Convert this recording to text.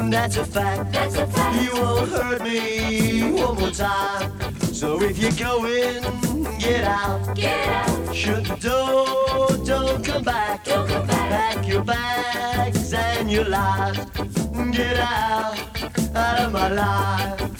That's a fact. That's a fact. You won't hurt me one more time. So if you're going, get out. Get out. Shut the door, don't come back. Don't come back. Pack your bags and your life. Get out of my life.